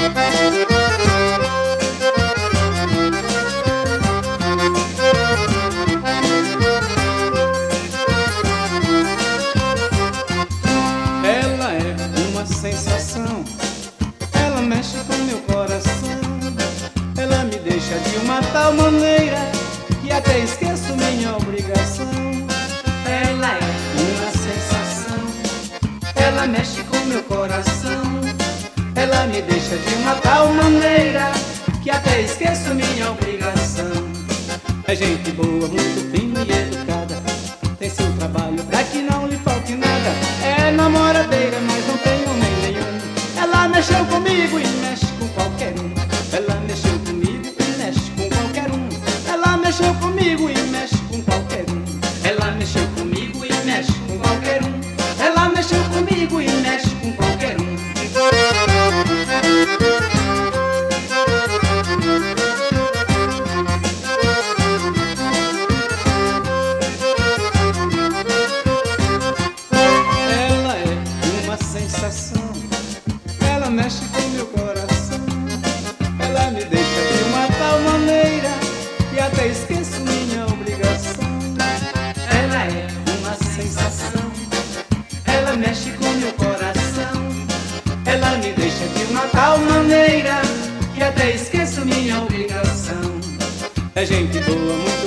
Ela é uma sensação, ela mexe com meu coração. Ela me deixa de uma tal maneira que até esqueço minha obrigação. Ela é uma sensação, ela mexe com meu coração. Ela me deixa de uma tal maneira que até esqueço minha obrigação. É gente boa, muito fina e educada, tem seu trabalho pra que não lhe falte nada. É namoradeira, mas não tem homem nenhum. Ela mexeu comigo e mexe com qualquer um. Ela mexeu comigo e mexe com qualquer um. Ela mexeu comigo e mexe com qualquer um. Ela mexeu comigo e mexe com qualquer um. Ela mexeu comigo e mexe com qualquer um. Ela é uma sensação, ela mexe com meu coração. Ela me deixa de uma tal maneira que até esqueço minha obrigação. Ela é uma sensação, ela mexe com meu coração. Ela me deixa de uma tal maneira que até esqueço minha obrigação. É gente boa, muito